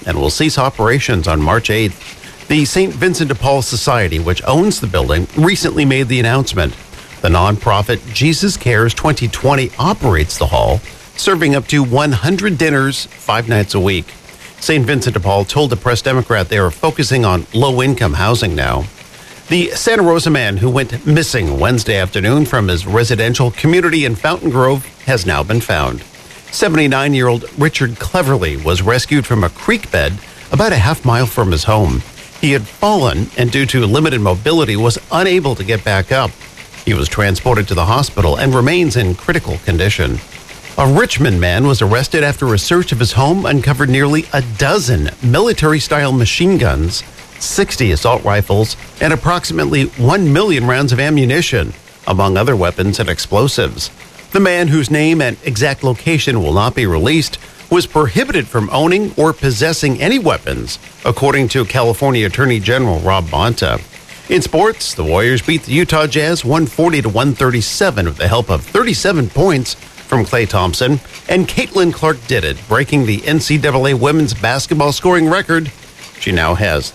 and will cease operations on March 8th. The St. Vincent de Paul Society, which owns the building, recently made the announcement. The nonprofit Jesus Cares 2020 operates the hall, serving up to 100 dinners 5 nights a week. St. Vincent de Paul told the Press Democrat they are focusing on low-income housing now. The Santa Rosa man who went missing Wednesday afternoon from his residential community in Fountain Grove has now been found. 79-year-old Richard Cleverly was rescued from a creek bed about a half mile from his home. He had fallen and due to limited mobility was unable to get back up. He was transported to the hospital and remains in critical condition. A Richmond man was arrested after a search of his home uncovered nearly a dozen military-style machine guns, 60 assault rifles, and approximately 1 million rounds of ammunition, among other weapons and explosives. The man, whose name and exact location will not be released, was prohibited from owning or possessing any weapons, according to California Attorney General Rob Bonta. In sports, the Warriors beat the Utah Jazz 140-137 with the help of 37 points from Klay Thompson, and Caitlin Clark did it, breaking the NCAA women's basketball scoring record. She now has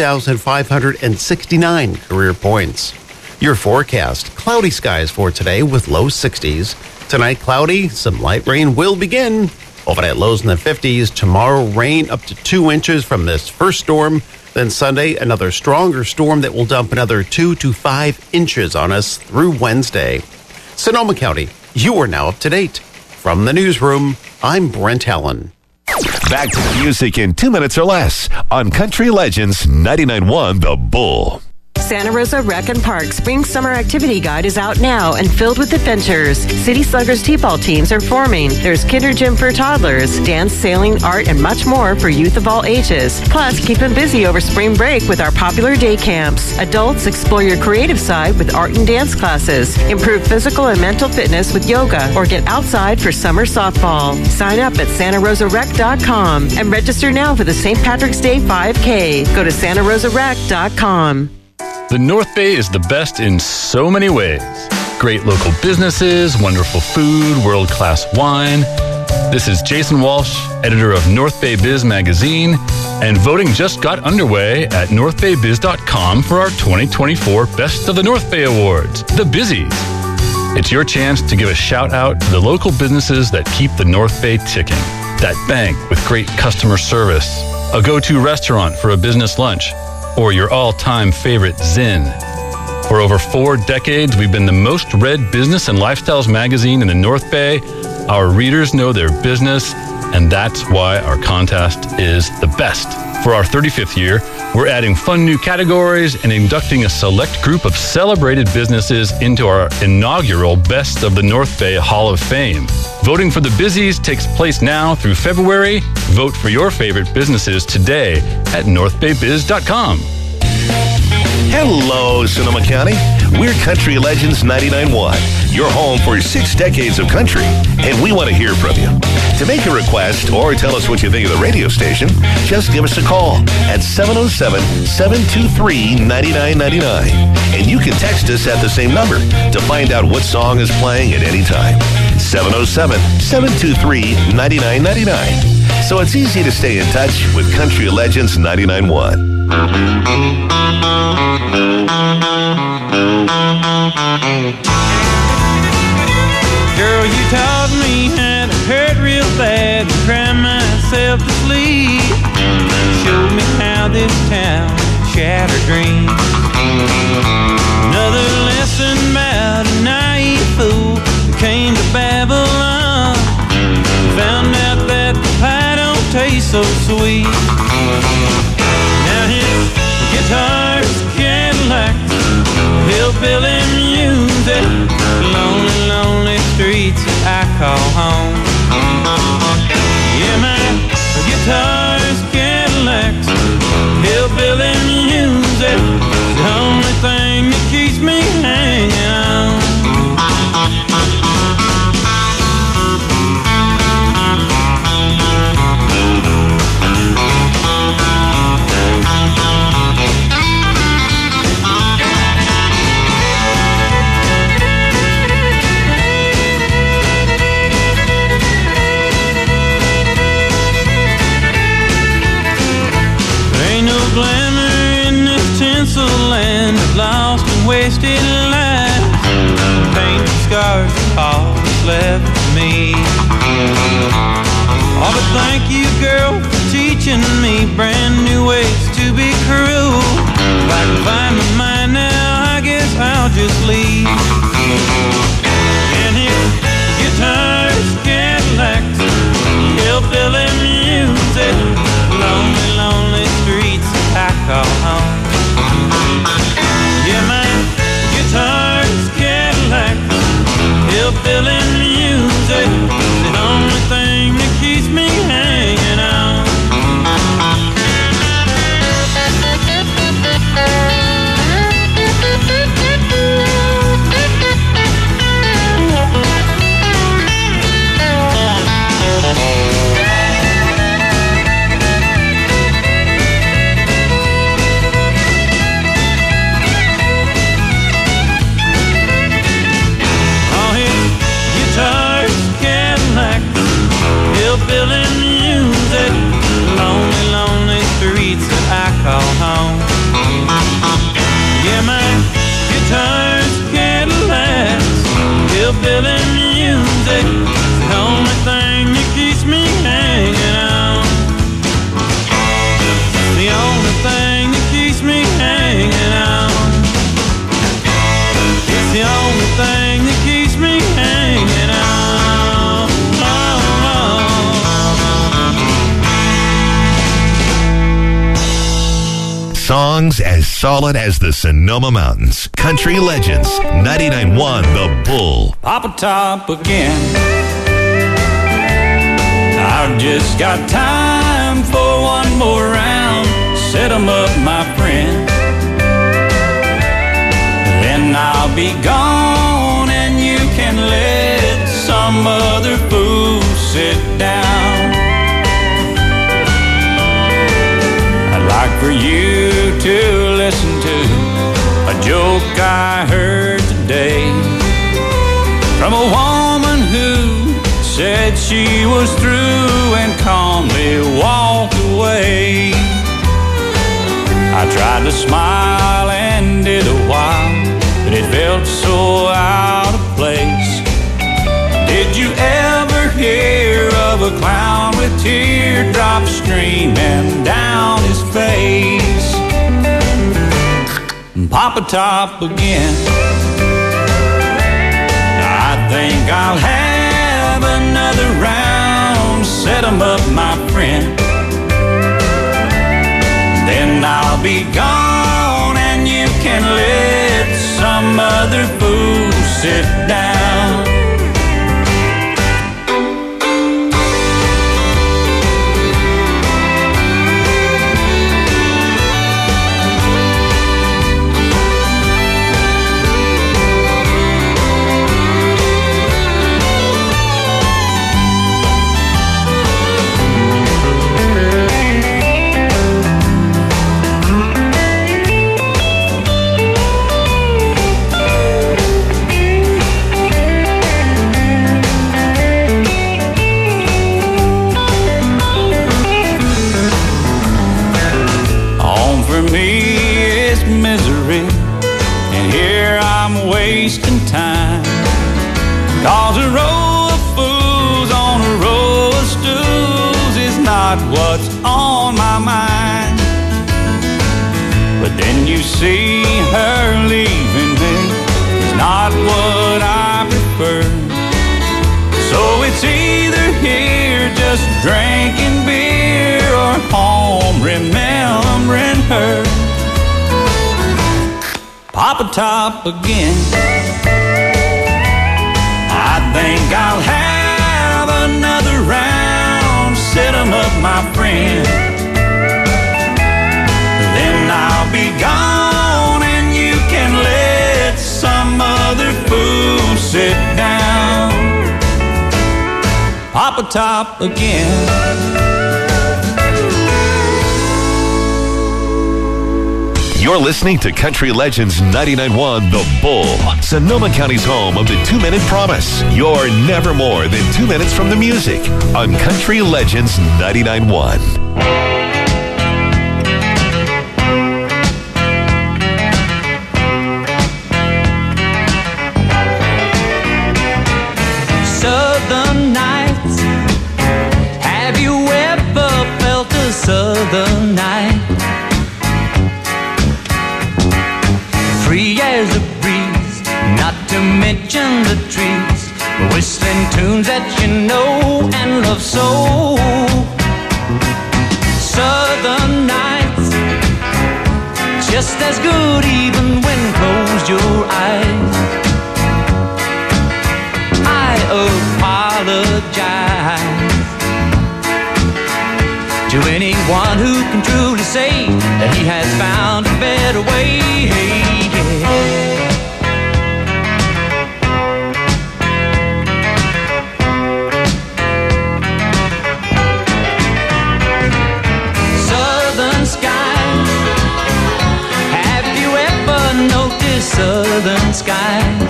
3,569 career points. Your forecast: cloudy skies for today with low 60s. Tonight, cloudy, some light rain will begin. Overnight lows in the 50s. Tomorrow, rain up to 2 inches from this first storm. Then Sunday, another stronger storm that will dump another 2 to 5 inches on us through Wednesday. Sonoma County, you are now up to date. From the newsroom, I'm Brent Allen. Back to the music in 2 minutes or less on Country Legends 99.1 The Bull. Santa Rosa Rec and Park Spring Summer Activity Guide is out now and filled with adventures. City Sluggers T-ball teams are forming. There's kinder gym for toddlers, dance, sailing, art, and much more for youth of all ages. Plus, keep them busy over spring break with our popular day camps. Adults, explore your creative side with art and dance classes. Improve physical and mental fitness with yoga or get outside for summer softball. Sign up at santarosarec.com and register now for the St. Patrick's Day 5K. Go to santarosarec.com. The North Bay is the best in so many ways. Great local businesses, wonderful food, world-class wine. This is Jason Walsh, editor of North Bay Biz magazine, and voting just got underway at northbaybiz.com for our 2024 Best of the North Bay Awards, the Bizzies. It's your chance to give a shout-out to the local businesses that keep the North Bay ticking. That bank with great customer service, a go-to restaurant for a business lunch, or your all-time favorite Zinn. For over 4 decades, we've been the most read business and lifestyles magazine in the North Bay. Our readers know their business, and that's why our contest is the best. For our 35th year, we're adding fun new categories and inducting a select group of celebrated businesses into our inaugural Best of the North Bay Hall of Fame. Voting for the Bizzies takes place now through February. Vote for your favorite businesses today at northbaybiz.com. Hello, Sonoma County. We're Country Legends 99.1, your home for 6 decades of country, and we want to hear from you. To make a request or tell us what you think of the radio station, just give us a call at 707-723-9999. And you can text us at the same number to find out what song is playing at any time. 707-723-9999. So it's easy to stay in touch with Country Legends 99.1. Girl, you taught me how to hurt real bad and cry myself to sleep. Showed me how this town shattered dreams. Another lesson about a naive fool who came to Babylon. Found out that the pie don't taste so sweet. Now his guitar's Cadillacs, hillbilly music, lonely, lonely streets I call home. Yeah, my guitar's Cadillacs, hillbilly music, the only thing that keeps me hanging on. glamour in this tinsel land of lost and wasted lives. Painted scars are all that's left for me. Oh, but thank you, girl, for teaching me brand new ways to be cruel. If I can find my mind now, I guess I'll just leave. And hear guitars, Cadillacs, hillbilly music, lonely, lonely streets I call home. Yeah, my guitars, Cadillacs, hillbilly music, the only thing that keeps me hanging on. Hillbilly music, lonely, lonely streets that I call home. Yeah, my guitars, Cadillacs, hillbilly music, the only thing that keeps me hanging on. The only thing that keeps me hanging on. It's the only thing that keeps me hanging on. Songs as solid as the Sonoma Mountains. Country Legends, 99.1 The Bull. Papa Top again. I've just got time for one more round. Set 'em up, my friend. Then I'll be gone and you can let some other fool sit down. I'd like for you to listen to a joke I heard today from a woman who said she was through and calmly walked away. I tried to smile and did a while, but it felt so out of place. Did you ever hear of a clown with teardrops streaming down his face? Papa Top again. I think I'll have another round. Set 'em up, my friend. Then I'll be gone and you can let some other fool sit down. Wasting time, 'cause a row of fools on a row of stools is not what's on my mind. But then you see her leaving me, it's not what I prefer. So it's either here just drinking beer or home remembering her. Papa Top again. I think I'll have another round. Set 'em up, my friend. Then I'll be gone and you can let some other fool sit down. Papa Top again. You're listening to Country Legends 99.1 The Bull, Sonoma County's home of the 2-Minute Promise. You're never more than 2 minutes from the music on Country Legends 99.1. southern night. Free as a breeze, not to mention the trees, whistling tunes that you know and love so. Southern nights, just as good even when closed your eyes. I apologize to anyone who can truly say that he has found a better way. Southern skies, have you ever noticed southern skies?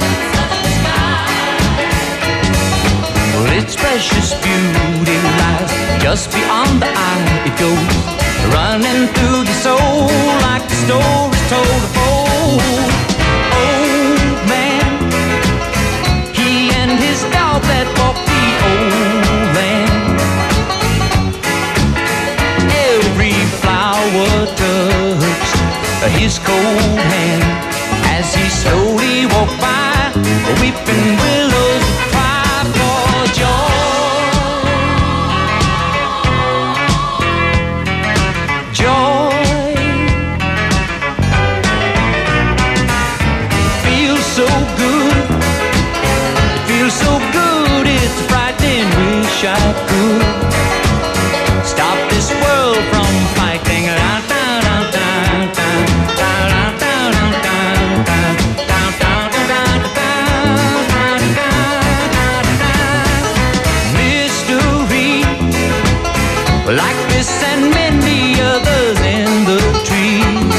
Well, its precious beauty lies just beyond the eye. It goes running through the soul like the stories told of old. Old man, he and his dog that walked the old land. Every flower touched his cold hand as he slowly walked by, weeping willows cry for joy. So good, it feels so good, it's frightening, wish I could stop this world from fighting. Mystery, like this and many others in the trees,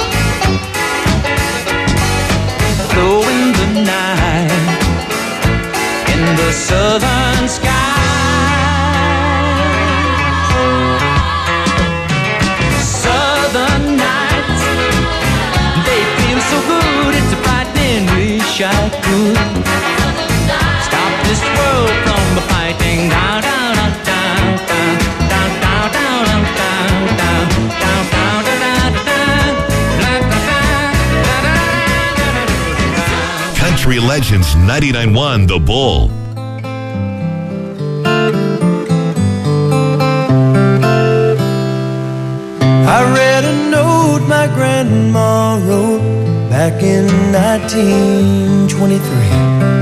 in the night, in the southern sky. Southern nights, they feel so good, it's a frightening, wish I could stop this world from fighting. Down, down, down, down, down, down, down, down, down, down, down, down, Country Legends 99.1 The Bull. I read a note my grandma wrote back in 1923.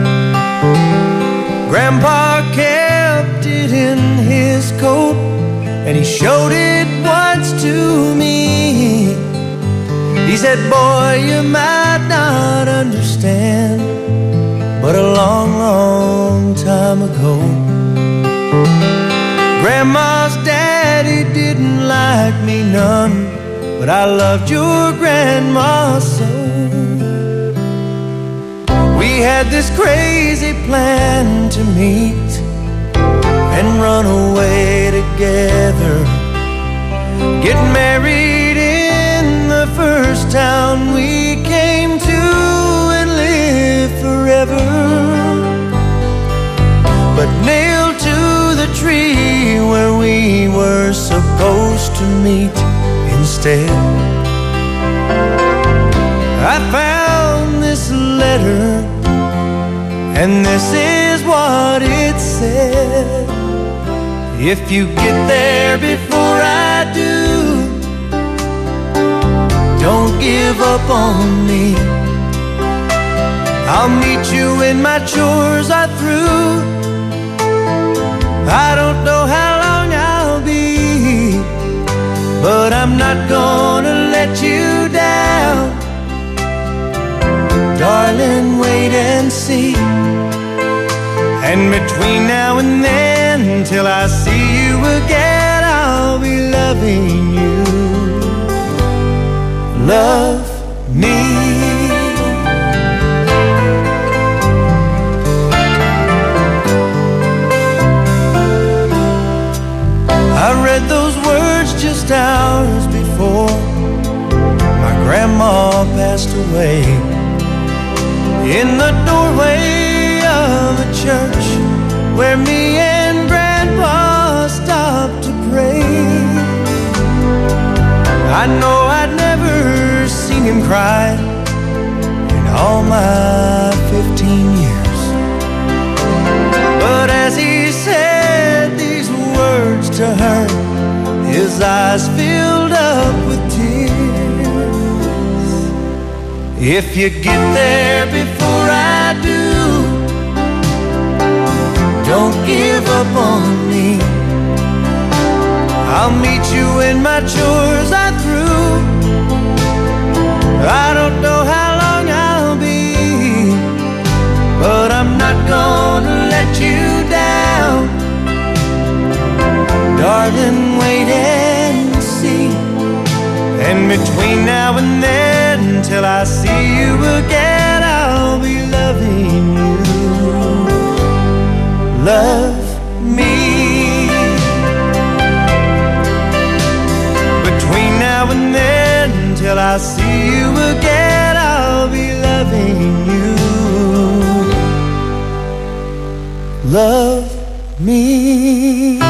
Grandpa kept it in his coat and he showed it once to me. He said, boy, you might not understand, but a long, long time ago, Grandma's daddy didn't like me none, but I loved your grandma so. We had this crazy plan to meet and run away together, get married in the first town we came to and live forever. But nailed to the tree where we were supposed to meet instead, I found this letter, and this is what it said. If you get there before I do, don't give up on me. I'll meet you when my chores are through. I don't know how long I'll be, but I'm not gonna let you down. Darling, wait and see. And between now and then, till I see you again, I'll be loving you. Love me. I read those words just hours before my grandma passed away, in the doorway of a church where me and Grandpa stopped to pray. I know I'd never seen him cry in all my 15 years. But as he said these words to her, his eyes filled up with tears. If you get there before I do, don't give up on me. I'll meet you when my chores are through. I don't know how long I'll be, but I'm not gonna let you down. Darling, wait and see. And between now and then, till I see you again, I'll be loving you. Love me. Between now and then, till I see you again, I'll be loving you. Love me.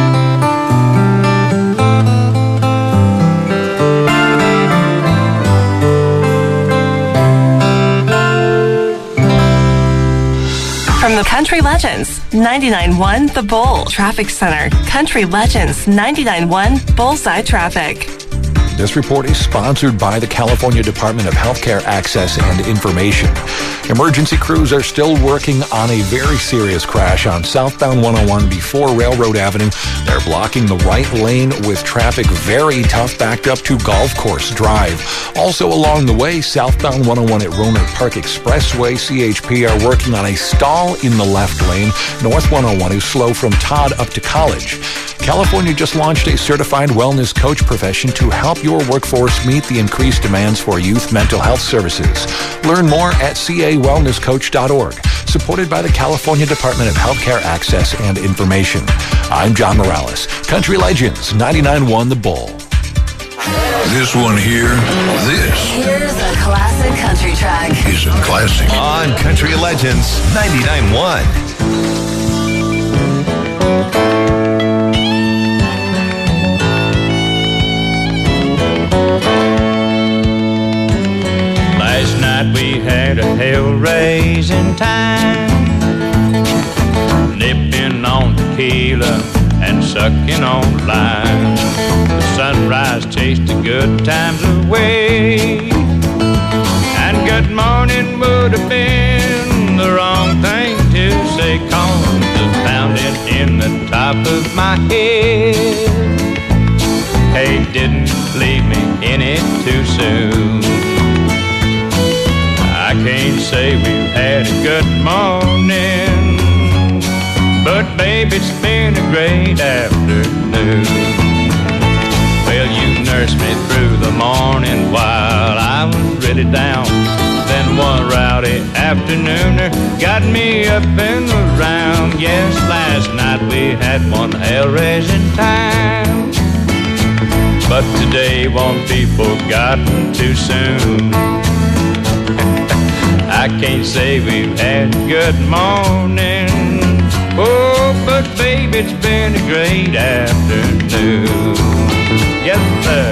From the Country Legends, 99.1 The Bull Traffic Center. Country Legends, 99.1 Bullseye Traffic. This report is sponsored by the California Department of Healthcare Access and Information. Emergency crews are still working on a very serious crash on southbound 101 before Railroad Avenue. They're blocking the right lane with traffic very tough backed up to Golf Course Drive. Also along the way, southbound 101 at Roanoke Park Expressway, CHP are working on a stall in the left lane. North 101 is slow from Todd up to College. California just launched a certified wellness coach profession to help your workforce meet the increased demands for youth mental health services. Learn more at cawellnesscoach.org. Supported by the California Department of Healthcare Access and Information. I'm John Morales. Country Legends, 99.1 The Bull. This one here, Here's a classic country track. is a classic. On Country Legends 99.1. Last night we had a hell-raising time, nipping on tequila and sucking on lime. The sunrise chased the good times away, and good morning would have been the wrong thing to say, 'cause the pounding in the top of my head, hey, didn't leave me any too soon. I can't say we've had a good morning, but babe, it's been a great afternoon. Well, you nursed me through the morning while I was really down. Then one rowdy afternooner got me up and around. Yes, last night we had one hell-raising time, but today won't be forgotten too soon. I can't say we've had a good morning, oh, but babe, it's been a great afternoon. Yes, sir.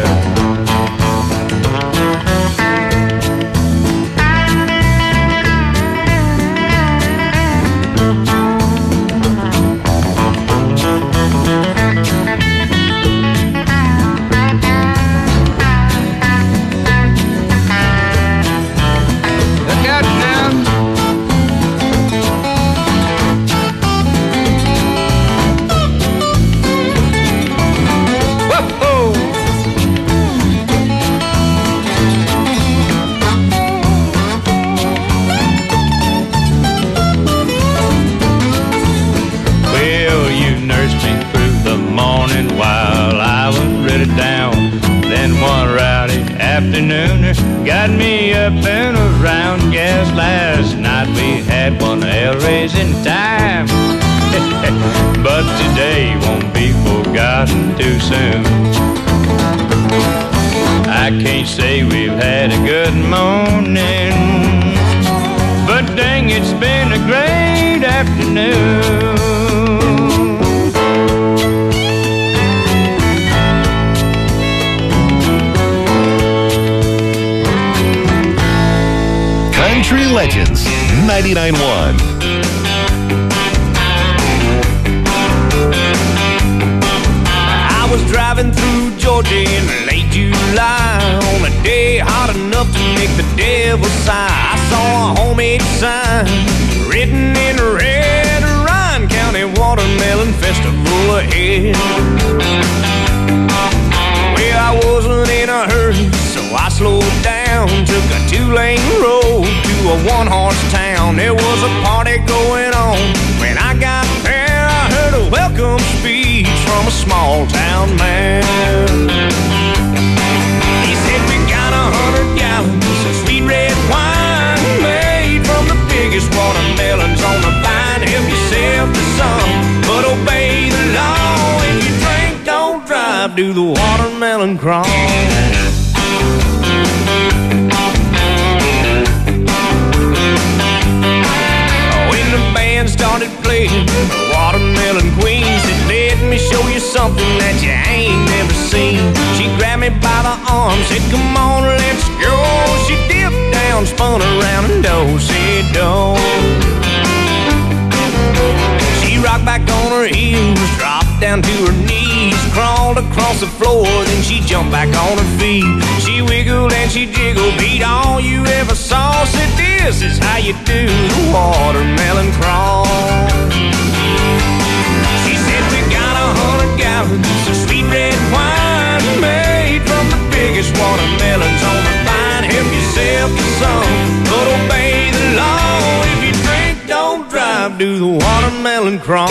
Got me up and around. Yes, last night we had one hell-raising time, but today won't be forgotten too soon. I can't say we've had a good morning, but dang, it's been a great afternoon. Country Legends 99.1. I was driving through Georgia in late July on a day hot enough to make the devil sigh. I saw a homemade sign written in red, Ryan County Watermelon Festival ahead. Well, I wasn't in a hurry, so I slowed down, took a 2-lane road to a 1-horse town. There was a party going on. When I got there, I heard a welcome speech from a small town man. He said, we got 100 gallons of sweet red wine made from the biggest watermelons on the vine. Help yourself to some, but obey the law. If you drink, don't drive, do the watermelon crawl. When the band started playing the Watermelon Queen, said, let me show you something that you ain't never seen. She grabbed me by the arm, said, come on, let's go. She dipped down, spun around, and do-si-do. She rocked back on her heels, dropped down to her knees, crawled across the floor, then she jumped back on her feet. She wiggled and she jiggled, beat all you ever saw. Said, this is how you do the watermelon crawl. She said, we got 100 gallons of sweet red wine made from the biggest watermelons on the vine. Help yourself to some, but obey the law. If you drink, don't drive, do the watermelon crawl.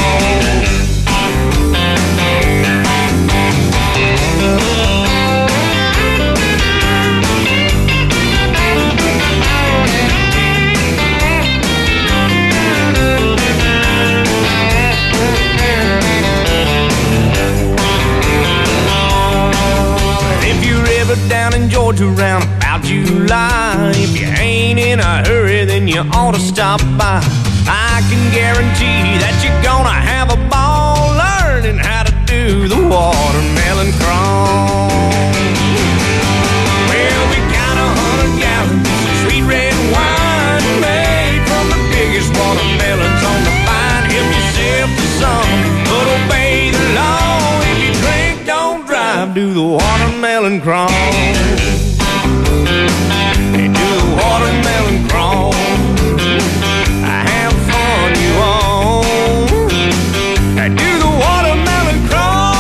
Down in Georgia around about July, if you ain't in a hurry, then you ought to stop by. I can guarantee that you're gonna have a ball learning how to do the watermelon crawl. Well, we got 100 gallons of sweet red wine made from the biggest watermelons on the vine. Help yourself to some, but obey the law. If you drink, don't drive, do the watermelon crawl. Hey, do the watermelon crawl. Have fun, you all. Hey, do the watermelon crawl.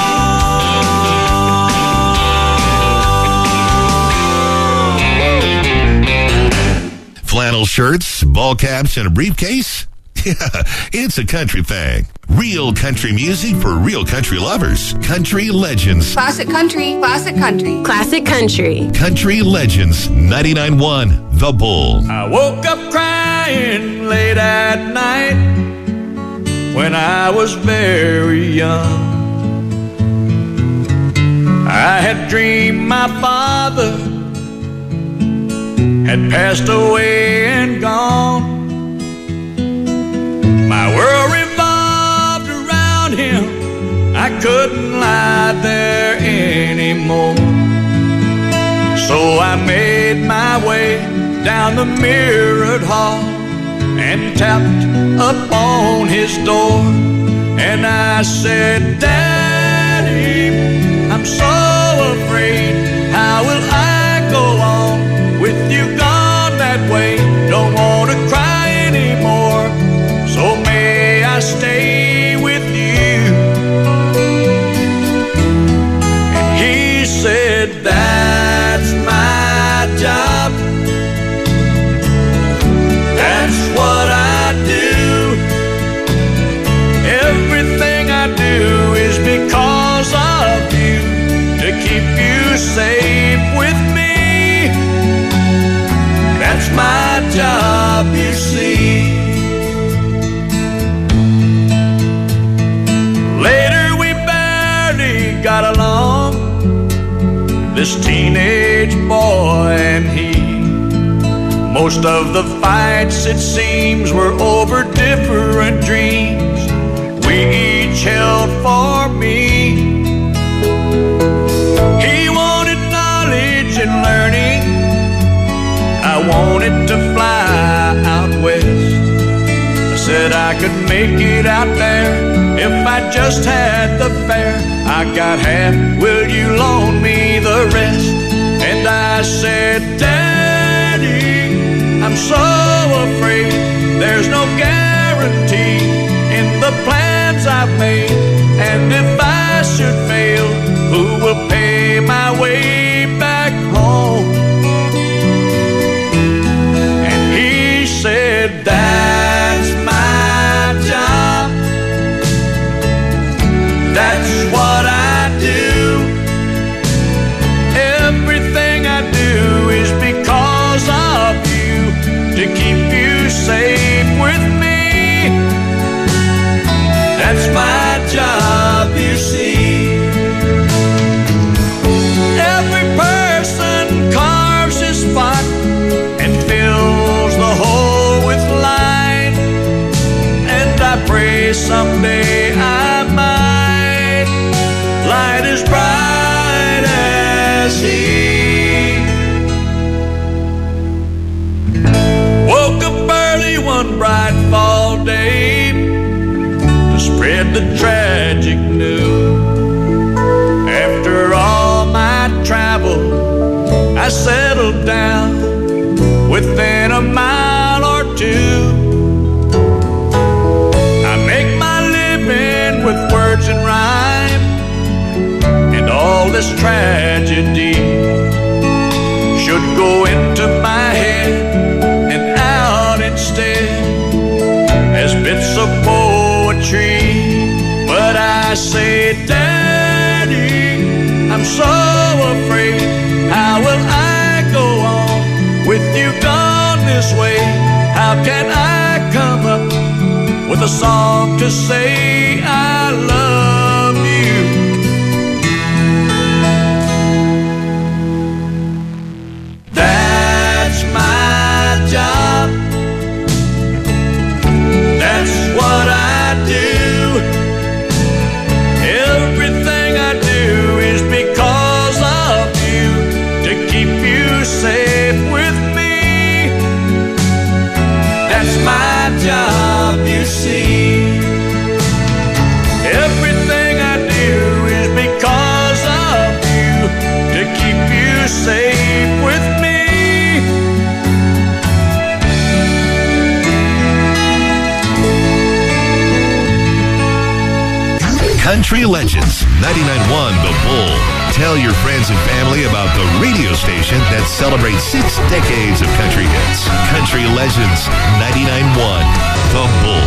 Flannel shirts, ball caps, and a briefcase? Yeah, it's a country thing. Real country music for real country lovers. Country Legends. Classic country, classic country. Classic country. Country Legends 99.1 The Bull. I woke up crying late at night when I was very young. I had dreamed my father had passed away and gone. My world revolved around him. I couldn't lie there anymore. So I made my way down the mirrored hall and tapped upon his door. And I said, Daddy, I'm so afraid. How will I go on with you gone that way? Don't want to cry anymore. So may I stay with you? And he said, that's my job. That's what I do. Everything I do is because of you, to keep you safe with me. That's my job, you see. Later we barely got along, this teenage boy and he. Most of the fights, it seems, were over different dreams we each held for me. He wanted knowledge and learning, I wanted to fly make it out there if I just had the fare. I got half, will you loan me the rest? And I said, Daddy, I'm so afraid there's no guarantee in the plans I've made. And if I should fail, who will pay my way back home? And he said, that's my job. That's what I do. Everything I do is because of you, to keep you safe with me. That's my job, you see. Every person carves his spot and fills the hole with light. And I pray someday I might light as bright as he. Woke up early one bright fall day to spread the tragic news. After all my travel, I settled down within a mile or two. I make my living with words and rhyme, and all this tragedy should go into my head and out instead as bits of poetry. But I say, Daddy, I'm so afraid, how will I go on with you gone this way? How can I come up with a song to say I love you? That's my job. That's what I do. Everything I do is because of you, to keep you safe with me. That's my job, you see. Everything I do is because of you, to keep you safe with me. Country Legends 99.1 The Bull. Tell your friends and family about the radio station that celebrates 6 decades of country hits. Country Legends 99.1 The Bull.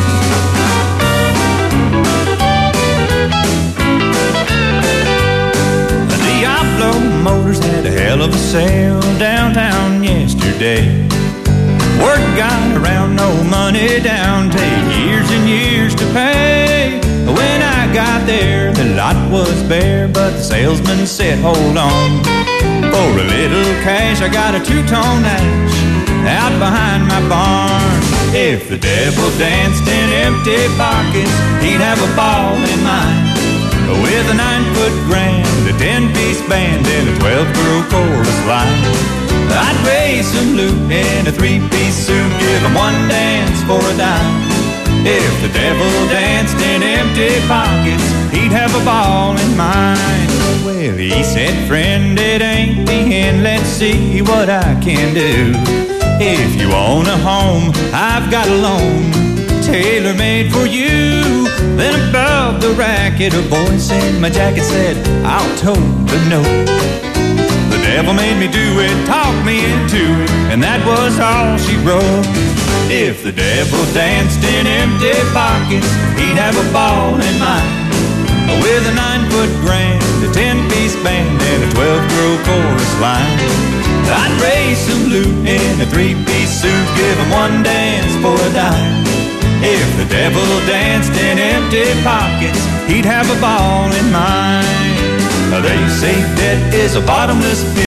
The Diablo Motors had a hell of a sale downtown yesterday. Word got around, no money down, take years and years to pay. When I got there, the lot was bare, but the salesman said, hold on. For a little cash, I got a 2-tone Nash out behind my barn. If the devil danced in empty pockets, he'd have a ball in mine. With a 9-foot grand, a 10-piece band, and a 12-girl chorus line. I'd raise some loot in a 3-piece suit, give him one dance for a dime. If the devil danced in empty pockets, he'd have a ball in mine. Well, he said, friend, it ain't the end, let's see what I can do. If you own a home, I've got a loan, tailor-made for you. Then above the racket, a voice in my jacket said, I'll tote the note. The devil made me do it, talked me into it, and that was all she wrote. If the devil danced in empty pockets, he'd have a ball in mine. With a 9-foot grand, a 10-piece band, and a 12-girl chorus line. I'd raise some loot in a 3-piece suit, give him one dance for a dime. If the devil danced in empty pockets, he'd have a ball in mine. They say debt is a bottomless pit.